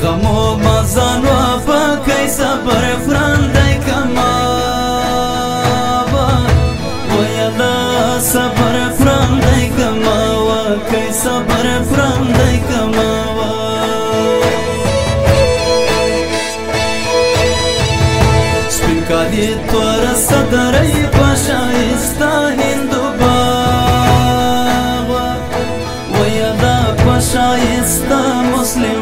غمو مزان وفاكي صبر فرندي كما ويلا صبر فرندي كما وكي صبر فرندي كما سپینکالی تور صدري پشایستا هندو باغ ويلا پشایستا مسلم